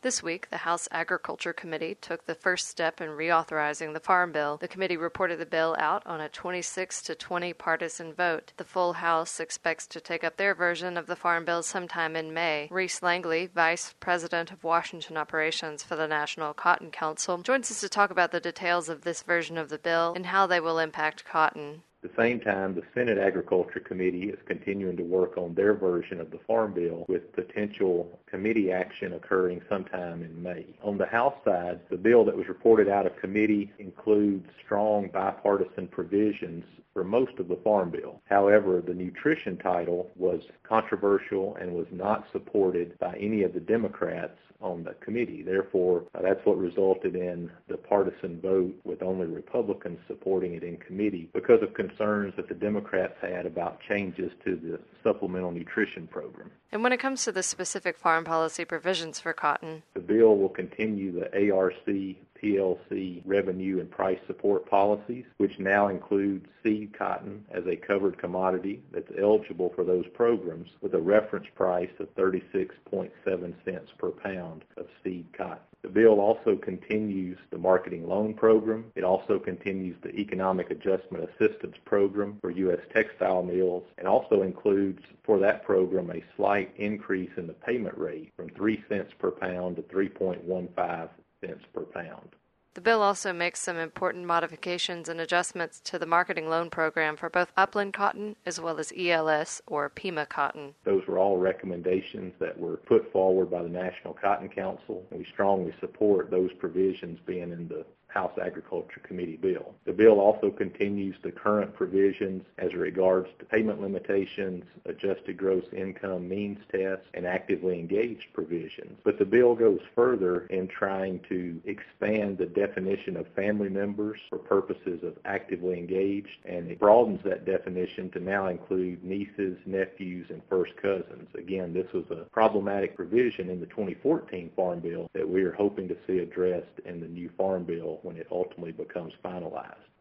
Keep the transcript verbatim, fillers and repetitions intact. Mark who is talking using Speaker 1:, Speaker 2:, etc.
Speaker 1: This week, the House Agriculture Committee took the first step in reauthorizing the Farm Bill. The committee reported the bill out on a twenty-six to twenty partisan vote. The full House expects to take up their version of the Farm Bill sometime in May. Reese Langley, Vice President of Washington Operations for the National Cotton Council, joins us to talk about the details of this version of the bill and how they will impact cotton.
Speaker 2: At the same time, the Senate Agriculture Committee is continuing to work on their version of the Farm Bill with potential committee action occurring sometime in May. On the House side, the bill that was reported out of committee includes strong bipartisan provisions for most of the Farm Bill. However, the nutrition title was controversial and was not supported by any of the Democrats on the committee. Therefore, uh, that's what resulted in the partisan vote with only Republicans supporting it in committee because of concerns that the Democrats had about changes to the supplemental nutrition program.
Speaker 1: And when it comes to the specific farm policy provisions for cotton,
Speaker 2: the bill will continue the A R C P L C revenue and price support policies, which now include seed cotton as a covered commodity that's eligible for those programs with a reference price of thirty-six point seven cents per pound of seed cotton. The bill also continues the marketing loan program. It also continues the economic adjustment assistance program for U S textile mills and also includes for that program a slight increase in the payment rate from three cents per pound to three point one five cents per pound.
Speaker 1: The bill also makes some important modifications and adjustments to the marketing loan program for both upland cotton as well as E L S or Pima cotton.
Speaker 2: Those were all recommendations that were put forward by the National Cotton Council, and we strongly support those provisions being in the House Agriculture Committee bill. The bill also continues the current provisions as regards to payment limitations, adjusted gross income means tests, and actively engaged provisions. But the bill goes further in trying to expand the definition of family members for purposes of actively engaged, and it broadens that definition to now include nieces, nephews, and first cousins. Again, this was a problematic provision in the twenty fourteen Farm Bill that we are hoping to see addressed in the new Farm Bill when it ultimately becomes finalized.